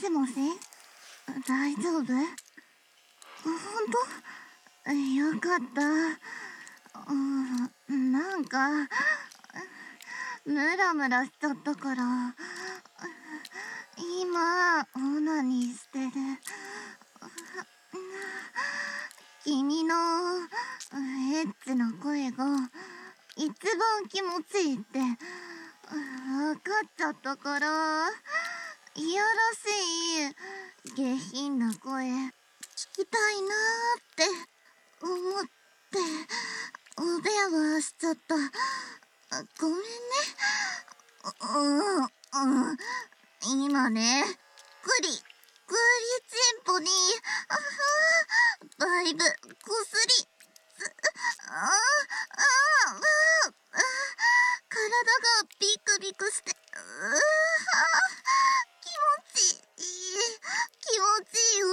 しもし、大丈夫？ほんと？よかった。なんか、ムラムラしちゃったから、今、オナニーしてる。君のエッチな声が一番気持ちいいって分かっちゃったから、いやらしい下品な声聞きたいなーって思ってお電話しちゃった。ごめんね。今ね、グリチンポにだいぶこすりああ体がビクビクして、気持ちいい気持ちいいよ。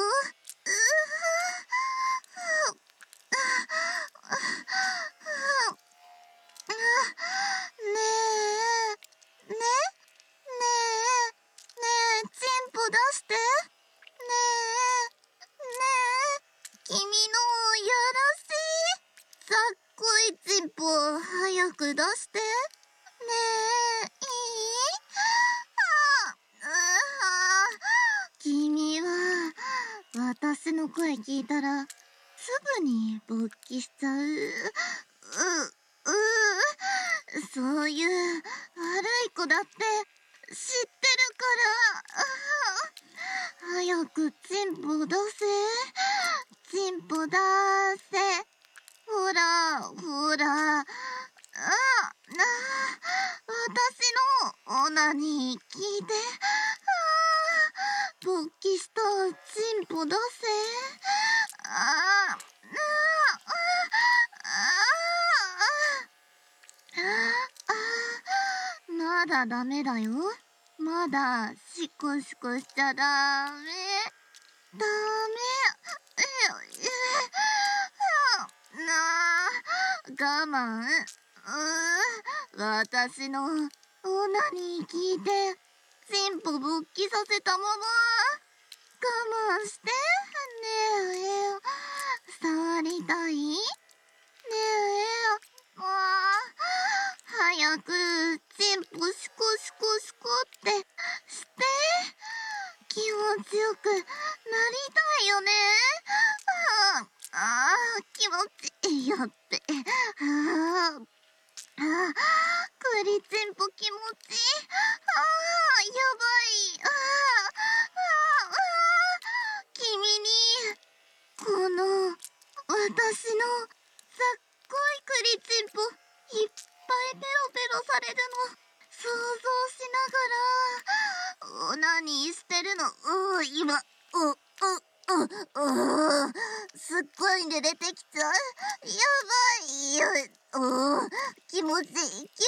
ねえねえねえチンポ出して。ねえ君のやらしいさっこいチンポ早く出してねえ。いい？君は私の声聞いたらすぐに勃起しちゃう。そういう悪い子だって知ってるから。早くチンポ出せ。チンポ出せ。ほらほら。私のオナニー聞いて。勃起したチンポ出せ。まだダメだよ。まだシコシコしちゃダメ。ダメ。我慢。私のオナニー聞いてチンポ勃起させたまま我慢して。ねえ、触りたい？ねえ、早くチンポシコシコシコってして気持ちよくなりたいよね。気持ちいいよって。クリチンポ気持ちいい。やばい。君にこの私のさっこいクリチンポいっぱいペロペロされるの想像しながらオナニーしてるの。今すっごい濡れてきちゃう。やばいよ。気持ちいい気持ちいい。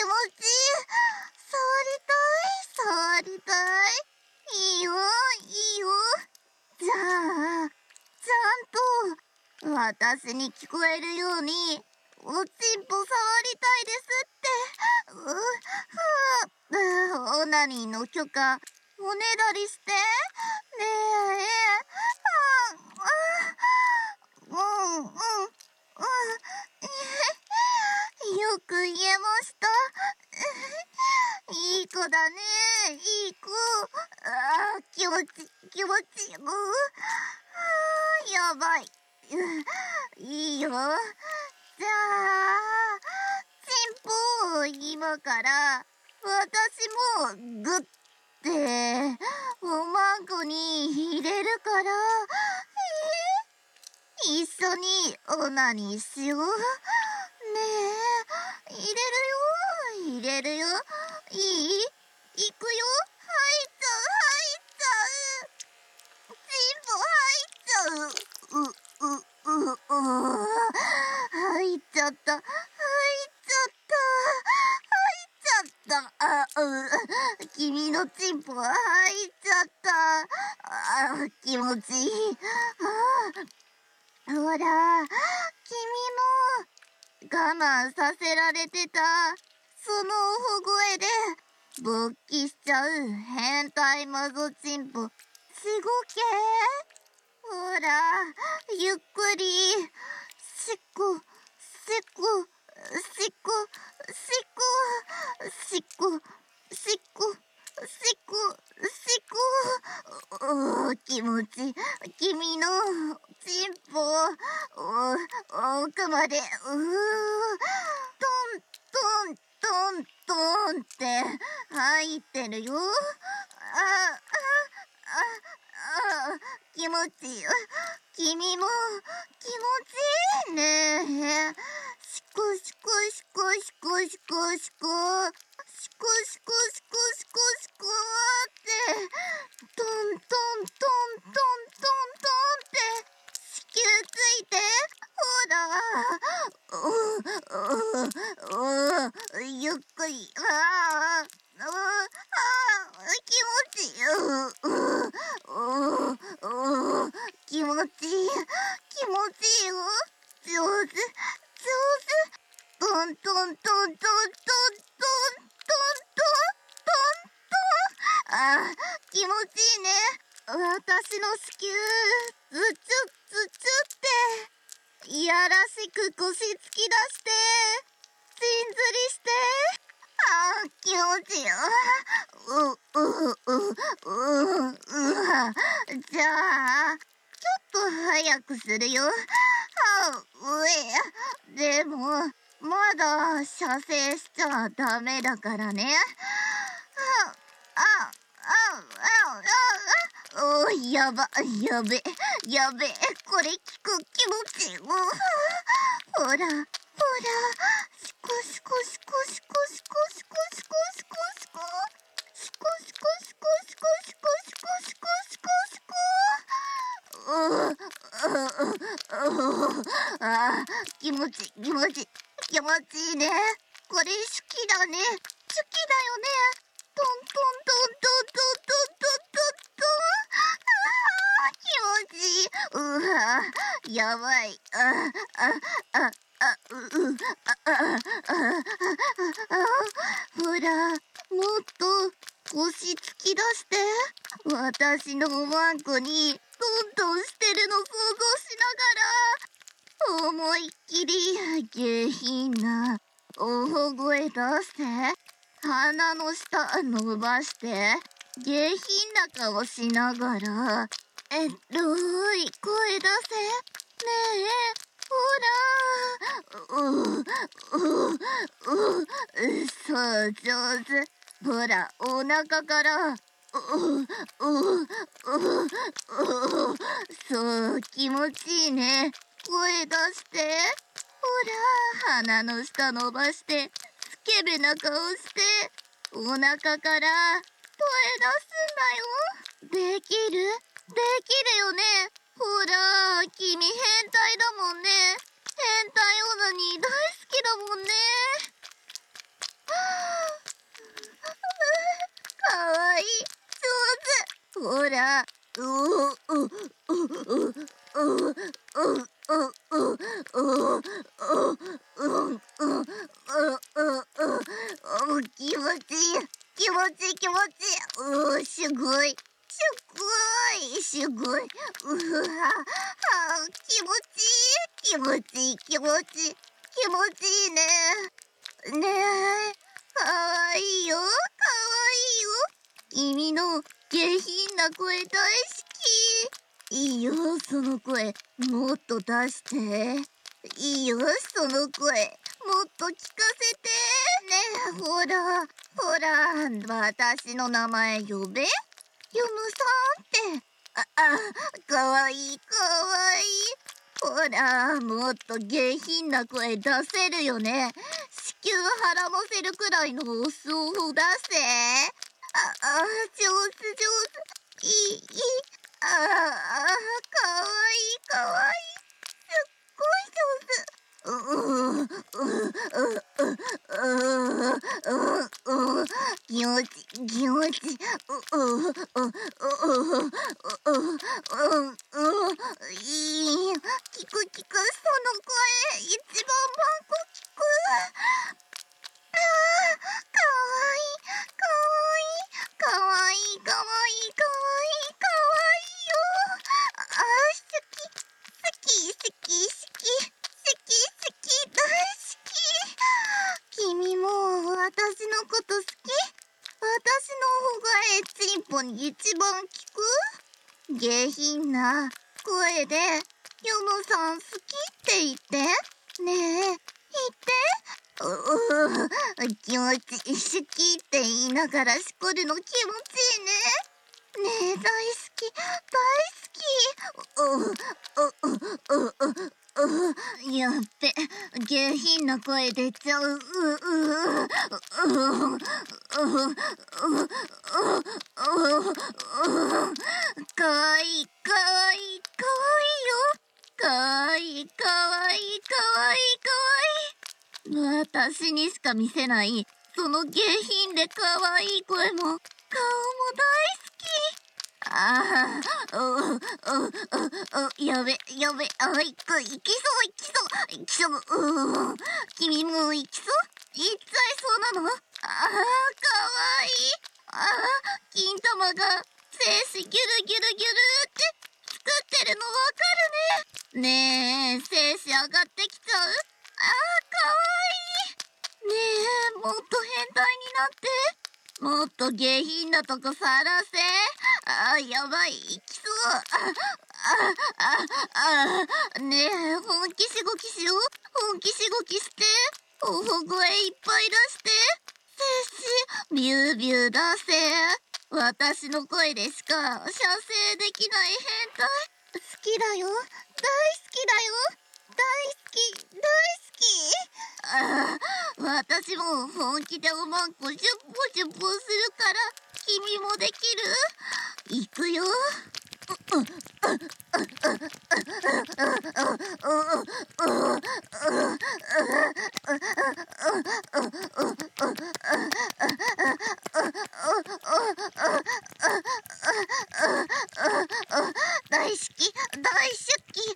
触りたい。いいよいいよ。じゃあちゃんと私に聞こえるようにおちんぽ触りたいですって。オナニーの許可おねだりして。ねえ。よく言えました。いい子だね。いい子。気持ちやばい。いいよ。じゃあチンポを今から私もグッておまんこに入れるから、一緒にオナニーしよう。ねえ、入れるよ。いい？いくよ。入っちゃう。チンポ入っちゃう。入っちゃった。君のチンポ入っちゃった。気持ちいい。ほら、君も我慢させられてたその大声で勃起しちゃう変態マゾチンポごけ。ほら、ゆっくり。しっこ、しっこ、しっこ、しっこ、しっこ、しっこ、しっこ、しっこ。気持ち、君のチンポ、奥まで、トントントントンって入ってるよ。気持ちいい。君も気持ちいいね。しこしこしこしこしこしこ。しこしこしこしこしこって。トントントントントントンって。子宮ついて。ほら。ゆっくり。気持ちいい。気持ちいい。気持ちいいよ。上手。上手。トントントントントントントントントン。気持ちいいね。私の子宮、ズチュッズチュって。いやらしく腰突き出して、ちんずりして。気持ちいいよ。じゃあ、ちょっと早くするよ。でも、まだ射精しちゃダメだからね。やば、やべ、やべ、これ聞く気持ちいい。ほら、ほら、シコシコシコシコシコシコシコシコシコシコシコシコシコシコシコシコシコシコ。気持ちいい、気持ちいい、気持ちいいね。これ好きだね。好きだよね。トントントントントントントントントン。気持ちいい。やばい。ほら、もっと腰突き出して。私のおまんこにトントンしてるの想像しながら、思いっきり下品な大声出して、鼻の下伸ばして、下品な顔しながら、エロい声出せ。ねえ、ほら。そう、上手。ほら、お腹から。そう、気持ちいいね。声出して。ほら、鼻の下伸ばして、スケベな顔して、お腹から声出すんだよ。できる？できるよね。ほら、君変態だもんね。変態オナニー大好きだもんね。かわいい。上手。ほら。気持ちいい。気持ちいい気持ちいい。すごい。すごい。気持ちいい。気持ちいい気持ちいい。気持ちいいね。ねえ。かわいいよ。かわいいよ。君の下品な声大好き。いいよ、その声。もっと出して。いいよ、その声。もっと聞かせて。ねえ、ほら、ほら、私の名前呼べ。ヨムさんって。かわいい、かわいい。ほら、もっと下品な声出せるよね。子宮腹ませるくらいのオスを出せ。上手上手。いい。かわいい、かわいい。すっごい上手。気持ち、気持ち。いい。聞く、その声。一番番号聞く。かわいい、かわいい。かわいい、かわいい、かわいい、かわいい。 私のこと好き？私の方がチンポに一番効く？下品な声でヨムさん好きって言って。ねえ、言って。気持ちいい、好きって言いながらしこるの気持ちいいね。ねえ、大好き、大好き。やっべ、下品な声出ちゃう。かわいい、かわいい、かわいいよ。かわいい、かわいい、かわいい、かわいい。私にしか見せないその下品でかわいい声も顔も大好き。ああ、やべ、やべ、いきそう、いきそう、いきそう、君もいきそう？いっちゃいそうなの？かわいい。金玉が精子ギュルギュルギュルって作ってるのわかるね。ねえ、精子上がってきちゃう？かわいい。ねえ、もっと変態になって。もっと下品なとこさらせ。やばい、いきそう。ねえ、本気しごきしよう。本気しごきして。おほ声いっぱい出して。精子、ビュービュー出せ。私の声でしか射精できない変態。好きだよ。大好きだよ。大好き、大好き。私も本気でおまんこジュッポジュッポするから君もできる？いくよ。大好き、大好き。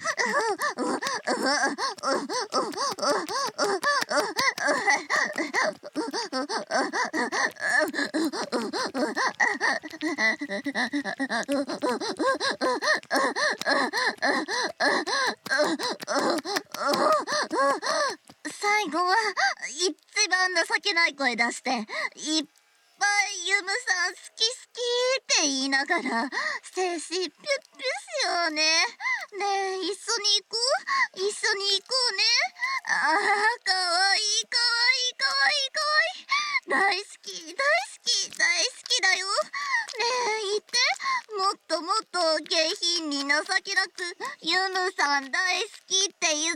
最後は一番情けない声出していっぱいユムさん好き好きって言いながら精子ピュッピュしようね。ねえ、一緒に行こう、一緒に行こうね。かわいい、かわいい、かわいい、かわいい。大好き、大好き、大好きだよ。ねえ、言って。もっともっと下品に情けなくユムさん大好きって言って。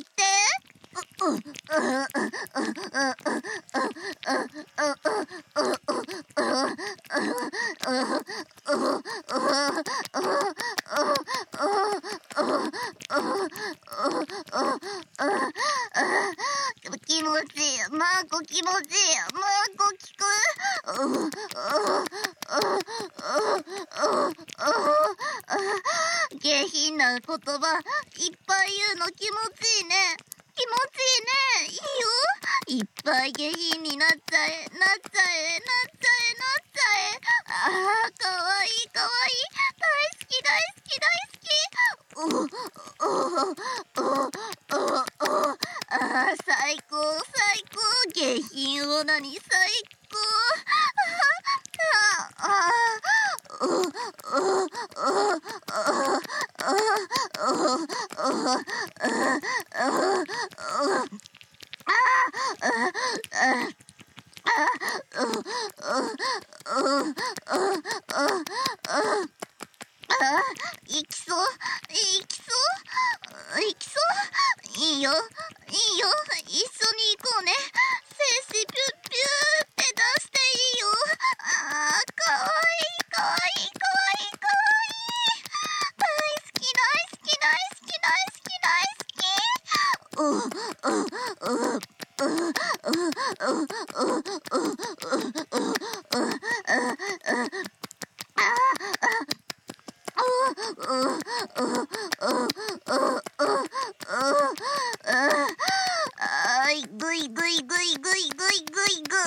気持ちいい、マーコ気持ちいい、マーコ聞く？下品な言葉いっぱい言うの気持ちいいね。気持ちいいね。いいよ。いっぱい下品になっちゃえ、なっちゃえ、なっちゃえ、なっちゃえ。かわいい、かわいい。大好き、大好き、大好き。最高、最高。下品オナニー最高。行きそう、行きそう、行きそう。いいよ、いいよ、一緒に行こうね。精子ピュッピューって出していいよ。かわいい、かわいい、かわいい、かわいい。大好き、大好き、大好き、大好き、ぐいぐいぐいぐいぐいぐいぐ。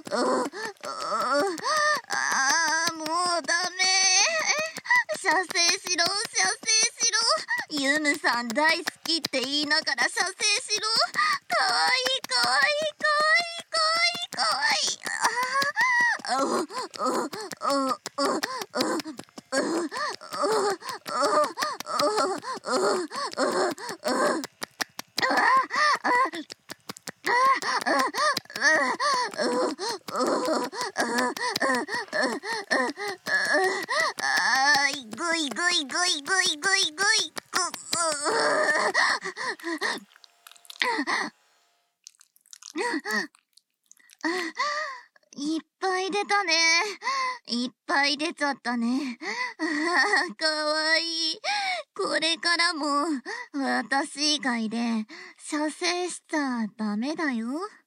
もうダメ。射精しろ、射精しろ。ユムさん大好きって言いながら射精しろ。かわいいかわいいかわいいかわいいかわいい。ぐいぐいぐいぐいぐいぐい。いっぱい出たね。いっぱい出ちゃったね。かわいい。これからも私以外で射精しちゃダメだよ。